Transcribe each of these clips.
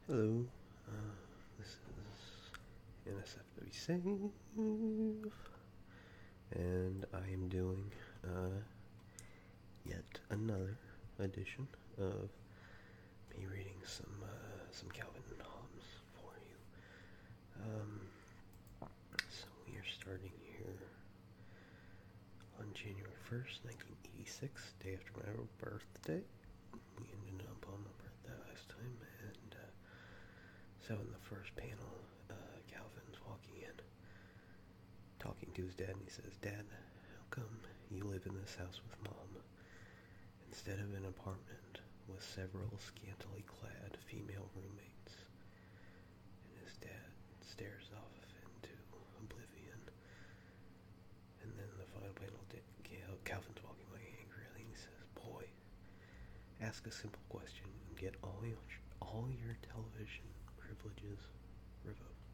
Hello, this is NSFW Save, and I am doing yet another edition of me reading some Calvin and Hobbes for you. So we are starting here on January 1st, 1986, day after my birthday. We ended up on my birthday last time, and so in the first panel, Calvin's walking in, talking to his dad, and he says, "Dad, how come you live in this house with Mom instead of an apartment with several scantily clad female roommates?" And his dad stares off into oblivion. And then in the final panel, Calvin's walking away angrily, and he says, "Boy, ask a simple question and get all your television privileges revoked."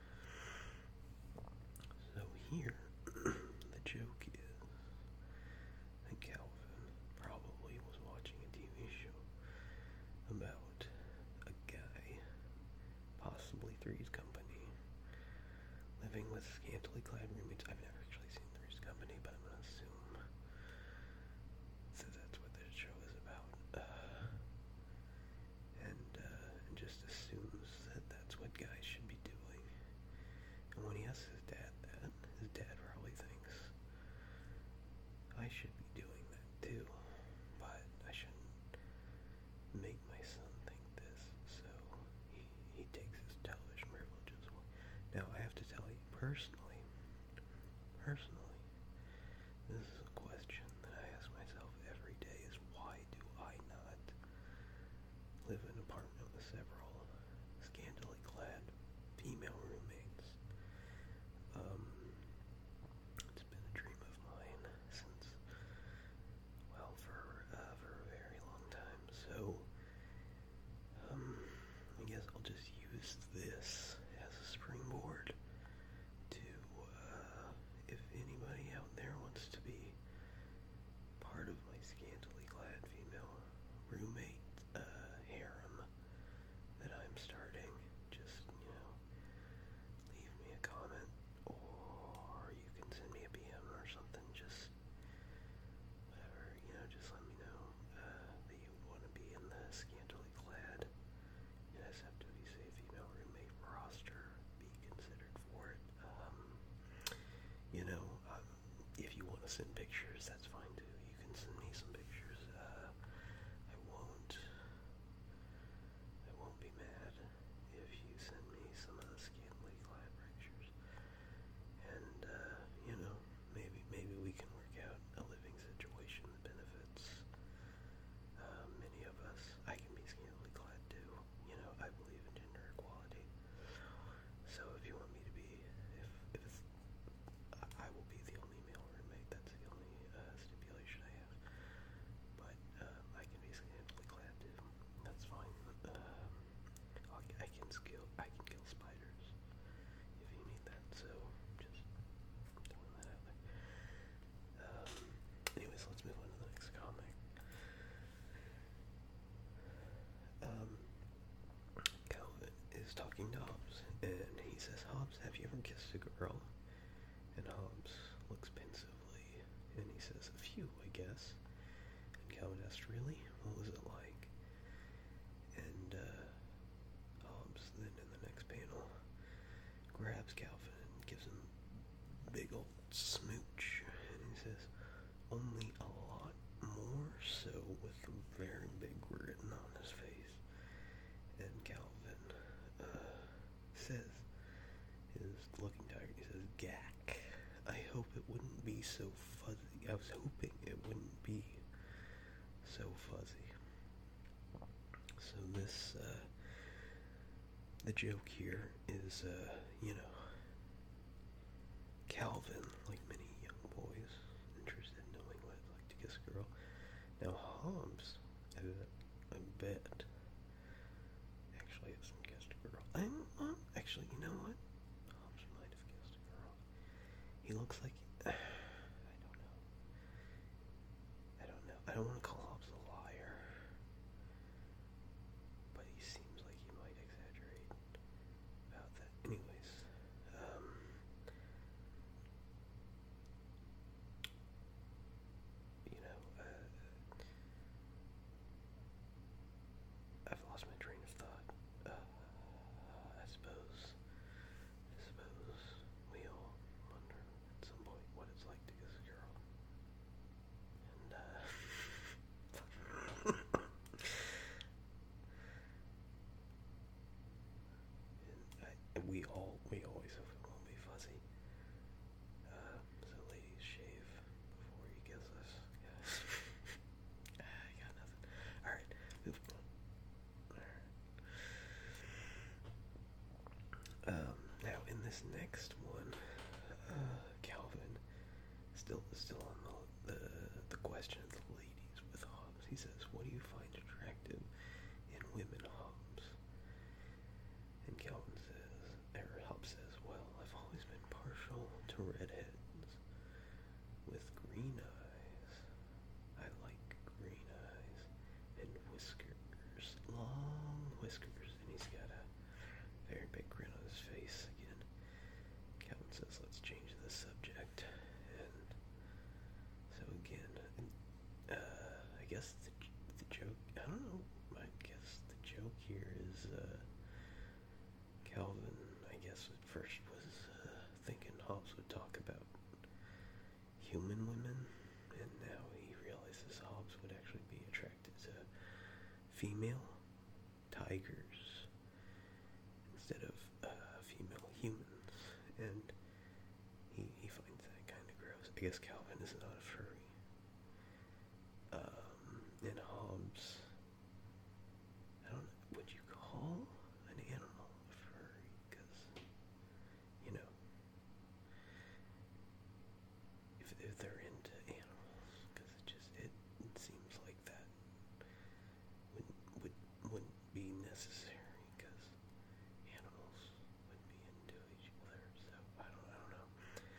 So here, the joke is that Calvin probably was watching a TV show about a guy, possibly Three's Company, living with scantily clad roommates. I've never actually seen Three's Company, but I'm going to assume that that's what this show is about. And just assumes that that's what guys should be doing. And when he asks his dad that, his dad probably thinks, I should be doing that too, but I shouldn't make my son think this, so he takes his television privileges away. Now, I have to tell you, personally, this is a question that I ask myself every day, is why do I not live in an apartment with several scantily clad female roommates? It's been a dream of mine since, well, for a very long time. So, I guess I'll just use this as a springboard to, if anybody out there wants to be part of my scantily clad female roommate harem that I'm starting, just, leave me a comment, or you can send me a PM or something, just whatever, just let me know that you want to be in the scantily clad NSFW Say female roommate roster, be considered for it. If you want to send pictures, that's fine too. You can send me some pictures. I won't be mad if you send me some of the scantily clad pictures. And maybe we can work out a living situation that benefits many of us. I can be scantily clad too. I believe in gender equality. So if you want me to be, if it's, I will be the only male roommate. That's the only stipulation I have. But I can be scantily clad too. That's fine. I can kill spiders if you need that. So just throwing that out there. Anyways, let's move on to the next comic. Calvin is talking to Hobbes, and he says, "Hobbes, have you ever kissed a girl?" And Hobbes looks pensively, and he says, "A few, I guess." And Calvin asks, "Really? What was it like?" And Hobbes then in the next panel grabs Calvin and gives him a big old smooch, and he says, "Only a lot more so," with a very big grin on his face. And Calvin says, is looking tired, he says, "Gack, I hope it wouldn't be so fuzzy. I was hoping it wouldn't be so fuzzy." So this, the joke here is, Calvin, like many young boys, interested in knowing what it's like to kiss a girl. Now Hobbes, I bet, actually hasn't kissed a girl. Actually, you know what? Hobbes might have kissed a girl. He looks like, I don't know. I don't want to call Hobbes a liar, but he seems like he might exaggerate we always hope it won't be fuzzy. So ladies, shave before you kiss us. I got nothing. Alright, moving on. Alright. Now in this next one, Calvin still on the question of the ladies with Hobbes. He says, what do you find attractive in women, Hobbes? And Calvin says, or Hobbes says, well, I've always been partial to redheads with green eyes. I like green eyes and whiskers, long whiskers, and he's got a very big grin on his face again. Calvin says, let's change the subject. And so again, I guess the joke, I don't know, I guess the joke here is Calvin, I guess at first was thinking Hobbes would talk about human women, and now he realizes Hobbes would actually be attracted to female tigers instead of female humans, and he finds that kind of gross. I guess Calvin is not a furry. And Hobbes, I don't know, would you call an animal a furry? Because, you know, if they're into animals, because it seems like that wouldn't be necessary, because animals would be into each other. So I don't know.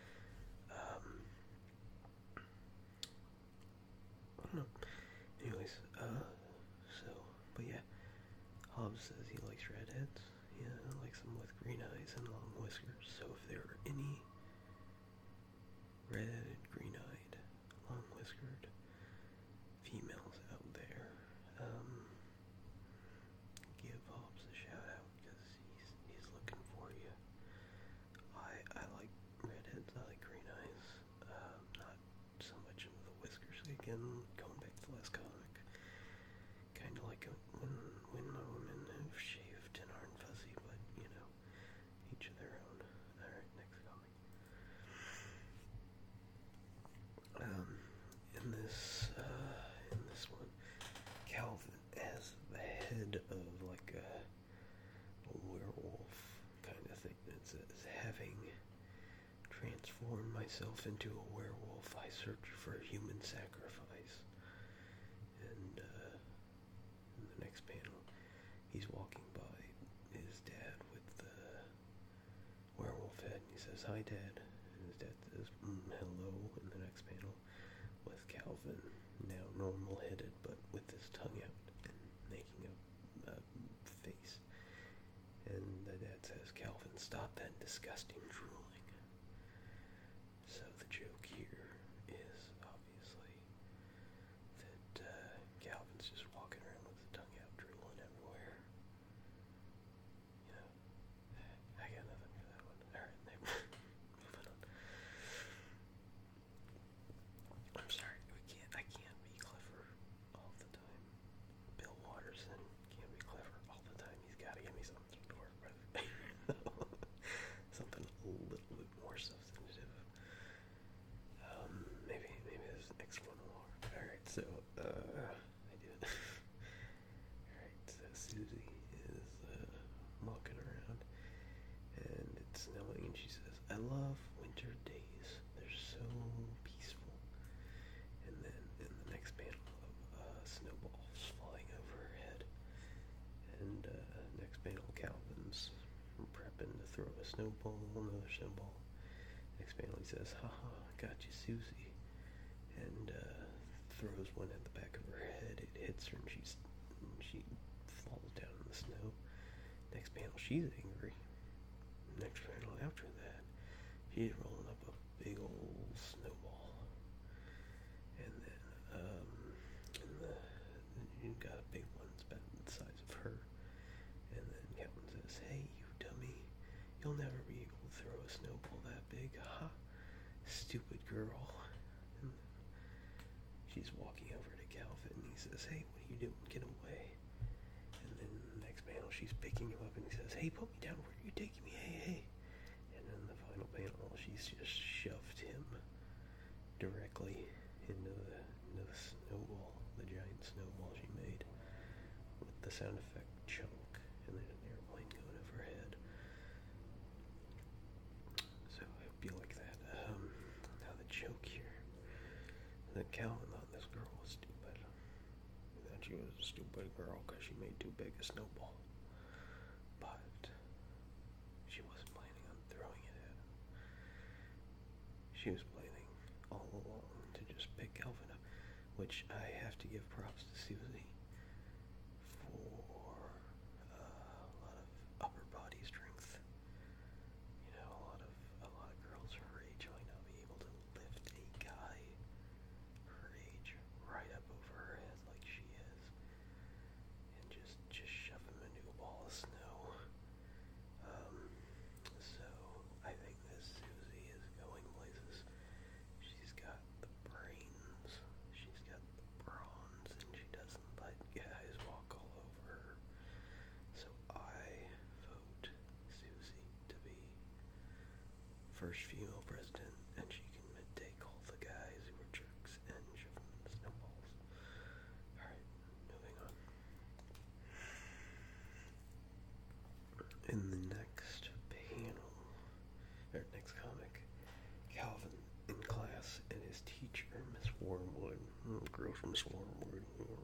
I don't know. Anyways, but yeah, Hobbes says he likes redheads. Yeah, likes them with green eyes and long whiskers. So if there are any red-headed, green-eyed, long-whiskered females out there, give Hobbes a shout out, because he's looking for you. I like redheads, I like green eyes, not so much into the whiskers. Again, going back to the last comic, kind of like when women who've shaved and aren't fuzzy, but you know, each of their own. Alright, next comic. In this one, Calvin, as the head of like a werewolf kind of thing, it says, having transformed myself into a werewolf, I search for human sacrifice. And in the next panel, he's walking by his dad with the werewolf head, and he says, "Hi, Dad." And his dad says, "Hello." In the next panel, with Calvin, now normal-headed, but with his tongue out and making a face. And the dad says, "Calvin, stop that disgusting drooling." So the joke here is obviously that Calvin's just walking around with his tongue out, drooling everywhere. You know, I got nothing for that one. Alright, moving on. I'm sorry, I can't be clever all the time. Bill Watterson can't be clever all the time. He's got to give me something to work with. Something a little bit more substantive. Maybe this next one will work. Alright, so, I did. Alright, so Susie is walking around, and it's snowing, and she says, "I love winter days. They're so peaceful." And then in the next panel, snowballs flying over her head. And next panel, Calvin's prepping to throw a snowball, another snowball. Next panel, he says, "Haha, got you, Susie." And throws one at the back of her head. It hits her, and she falls down in the snow. Next panel, she's angry. Next panel after that, she's rolling up a big old snowball. And then, you've got a big one, it's about the size of her. And then Calvin says, "Hey, you dummy, you'll never be able to throw a snowball that big, ha, stupid girl." And she's walking over to Calvin, and he says, "Hey, what are you doing? Get away." And then the next panel, she's picking him up, and he says, "Hey, put me down, where are you taking me? Hey, the sound effect chunk, and then an airplane going overhead. So I hope you like that. Now the joke here, that Calvin thought this girl was stupid. That she was a stupid girl because she made too big a snowball. But she wasn't planning on throwing it at him. She was planning all along to just pick Calvin up, which I have to give props to Susie for a lot of upper body strength. You know, a lot of girls her age might not be able to lift a guy her age right up over her head like she is, and just shove him into a ball of snow. So I think this Susie is going places. She's got the brains, she's got the bronze, and she doesn't let guys walk all over her. So I vote Susie to be first female president, and she can take all the guys who are jerks and shove them in the snowballs. Alright, moving on. In the next panel, or next comic, Calvin in class and his teacher, Miss Wormwood, girl from Miss Wormwood,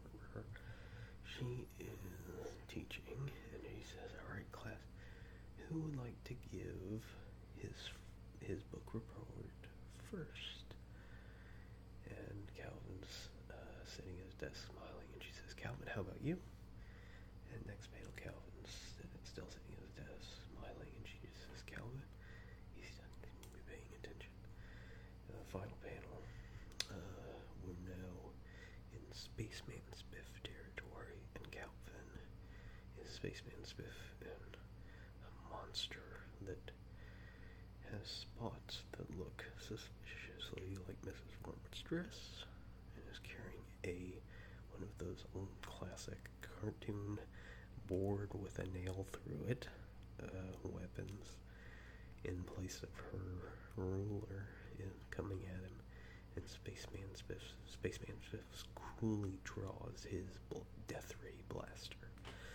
she is teaching, and she says, alright class, who would like to give his book report first? And Calvin's sitting at his desk smiling, and she says, Calvin, how about you? And next panel, Calvin's still sitting at his desk smiling, and she just says, Calvin, he's not going to be paying attention. Final panel, we're now in Spaceman Spiff territory, and Calvin is Spaceman Spiff, and a monster that has spots that look suspiciously like Mrs. Wormwood's dress, and is carrying one of those old classic cartoon board with a nail through it, weapons in place of her ruler coming at him, and Spaceman Spiff coolly draws his Death Ray blaster.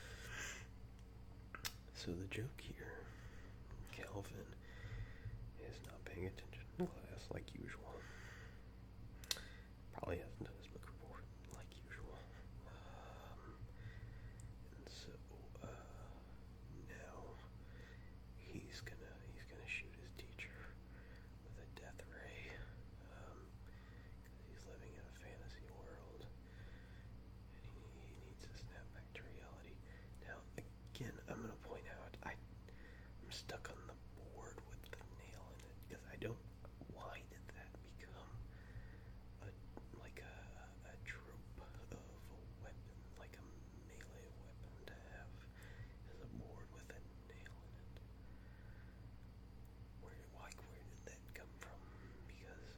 So the joke here, Calvin is not paying attention in class like usual. Probably hasn't done his book report like usual. And so now he's gonna shoot his teacher with a death ray, because he's living in a fantasy world, and he needs to snap back to reality. Now again, I'm gonna point out I'm stuck on the board with the nail in it, because I don't. Why did that become a trope of a weapon, like a melee weapon to have as a board with a nail in it? Where did that come from? Because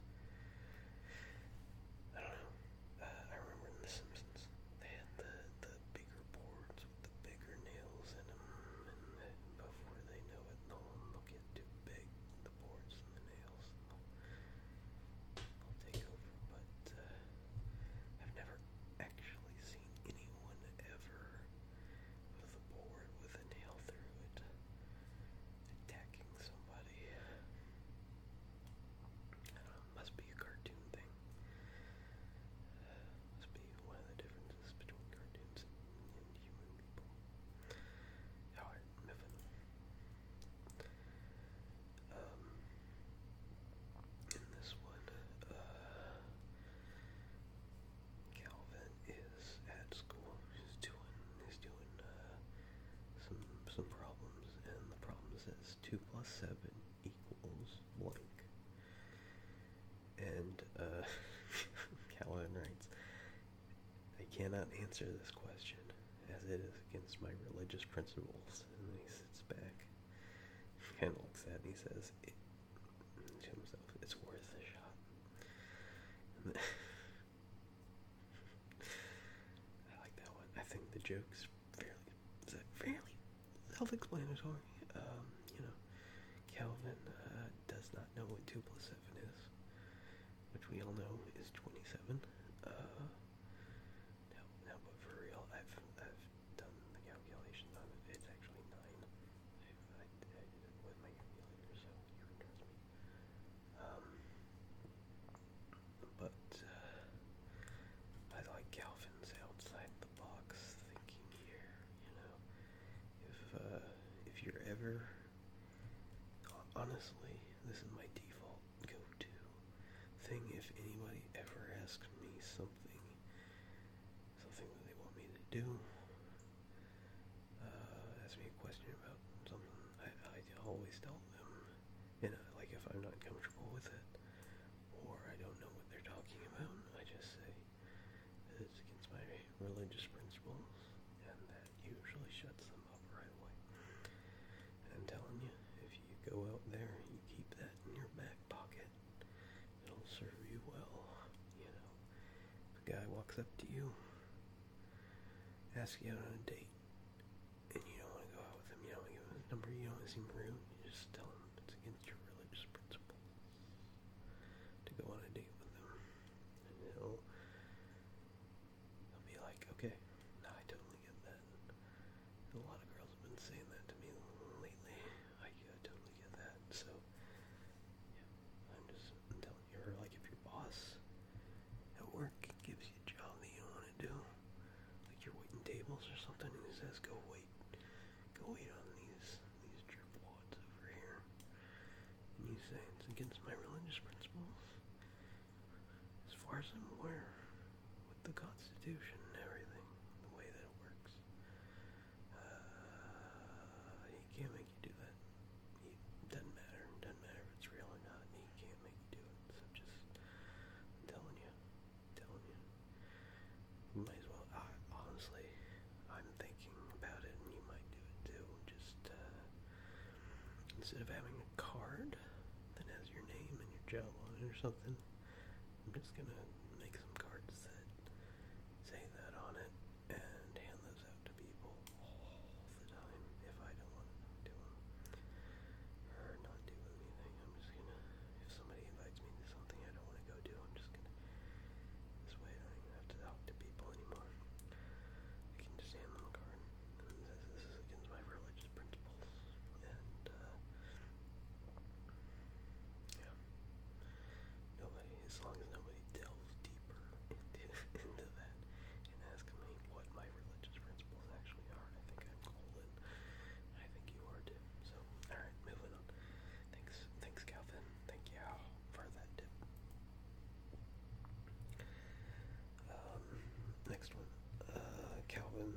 I don't know. I remember in The Simpsons they had the bigger boards with the bigger nails in them, and then before they know it, they'll get too big, the boards and the nails, they'll take over. But I've never actually seen anyone ever with a board with a nail through it attacking somebody. I don't know, must be a cartoon thing. Must be one of the differences between cartoons and human people. Alright, moving on. In this one, Calvin is at school. He's doing some problems, and the problem says 2 plus 7 equals blank. And Calvin writes, I cannot answer this question, as it is against my religious principles. And then he sits back, kind of looks at it, and he says to himself, it's worth a shot. I like that one. I think the joke's fairly self-explanatory. Calvin does not know what 2 plus 7 is, which we all know is 27. Now, but for real, I've done never, honestly, this is my default go-to thing if anybody ever asks me something that they want me to do, ask me a question about something, I always tell them, like if I'm not comfortable with it, or I don't know what they're talking about, I just say it's against my religious principles, and that usually shuts them up right away. And I'm telling you, if you go out there, you keep that in your back pocket, it'll serve you well, If a guy walks up to you, asks you out on a date, and you don't want to go out with him, you don't want to give him his number, you don't want to seem rude, you just tell him it's against your religious principles to go on a date with him. And he'll be like, okay, no, I totally get that. And a lot of girls have been saying that to me lately. I totally get that. So, yeah, I'm telling you, or like if your boss at work gives you a job that you don't want to do, like you're waiting tables or something, and he says, go wait on these jerkwads over here, and you say it's against my religious principles. As far as I'm aware, with the Constitution and everything, the way that it works, he can't make you do that. Doesn't matter if it's real or not, he can't make you do it. So just, I'm telling you, you might as well, honestly, I'm thinking about it, and you might do it too. Just, instead of having a card that has your name and your job on it or something, I'm just gonna make some cards that say that on it and hand those out to people all the time if I don't want to do them or not do anything. I'm just gonna, if somebody invites me to something I don't want to go do, I'm just gonna, this way I don't even have to talk to people anymore. I can just hand them a card that says this is against my religious principles, and yeah, nobody, as long as nobody delves deeper into that and asks me what my religious principles actually are, I think I'm golden. I think you are too. So, alright, moving on. Thanks, Calvin. Thank you for that tip. Next one. Calvin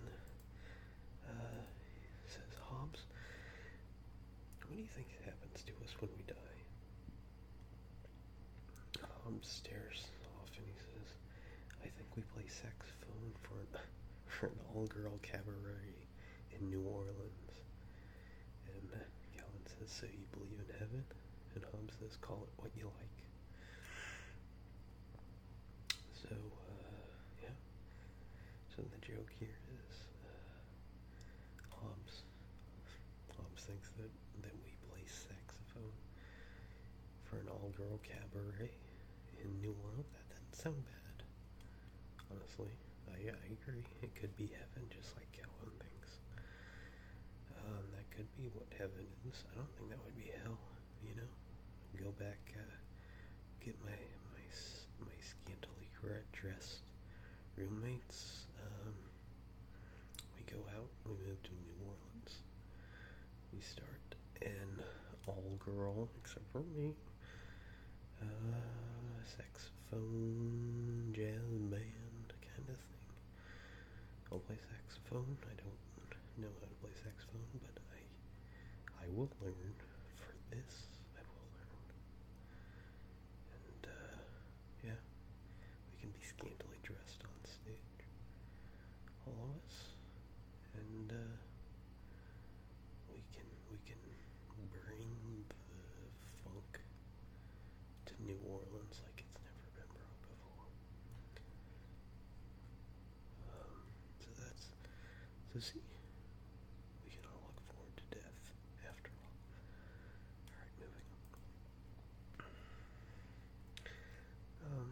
says, Hobbs, what do you think happens to us when we die? Hobbs stares off and he says, I think we play saxophone for an all-girl cabaret in New Orleans. And Calvin says, so you believe in heaven? And Hobbs says, call it what you like. So, yeah. So the joke here is, Hobbs thinks that we play saxophone for an all-girl cabaret in New Orleans. That doesn't sound bad, honestly. I agree. It could be heaven, just like Calvin thinks. That could be what heaven is. I don't think that would be hell. Go back, get my scantily dressed roommates. We go out. We move to New Orleans. We start an all-girl, except for me, saxophone, jazz band kind of thing. I'll play saxophone. I don't know how to play saxophone, but I will learn. For this, I will learn. And, yeah, we can be scantily dressed on stage, all of us, and, we can bring the funk to New Orleans like it's never been brought before. So see, we can all look forward to death after all. Alright, moving on.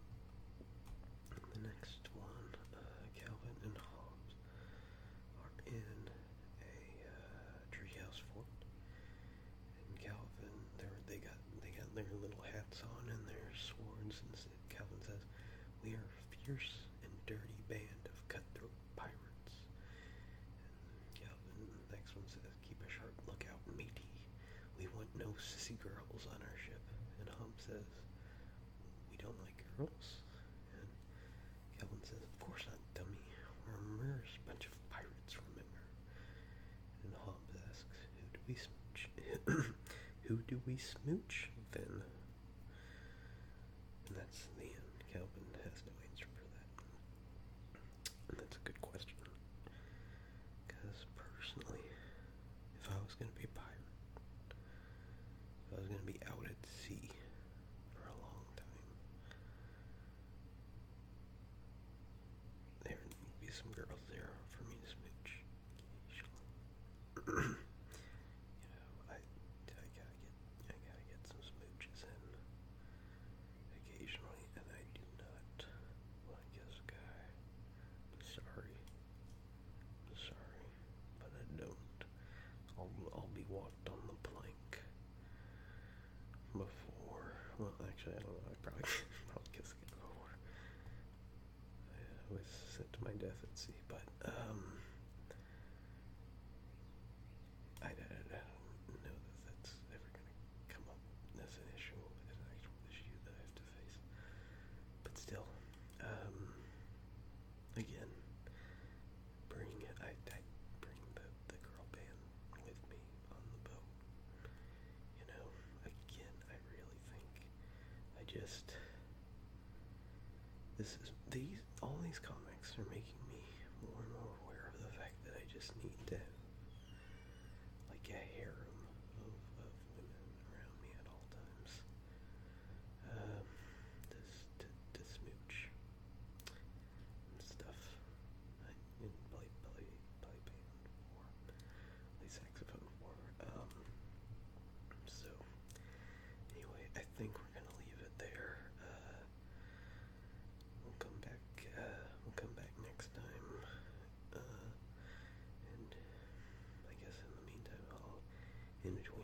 The next one, Calvin and Hobbs are in a treehouse fort, and Calvin, they got their little hats on and their swords, and Calvin says, "We are a fierce and dirty band of cutthroat pirates." And Calvin, the next one says, "Keep a sharp lookout we want no sissy girls on our ship. And Hom says, we don't like girls. And Calvin says, of course not, dummy. We're a murderous bunch of pirates, remember? And Hobbs asks, who do we smooch? Who do we smooch, then? And that's the end. Calvin has no answer for that. And that's a good question. Because personally, if I was going to be a pirate, if I was going to be out at sea for a long time, there would be some girls there for me to smooch occasionally. I gotta get some smooches in occasionally, and I do not like this guy. Sorry, but I don't. I'll be walked on the plank before. Well, actually, I don't know. I probably kissed it before. I was sent to my death at sea, but I don't know that that's ever going to come up as an issue, as an actual issue that I have to face. But still, again, I bring the girl band with me on the boat. You know, again, I really think all these comics are making me more and more aware of the fact that I just need to have like a harem of women around me at all times. To smooch and stuff. I play band or play saxophone for. So anyway, I think we're gonna leave it there. We'll come back next time. And I guess in the meantime, I'll enjoy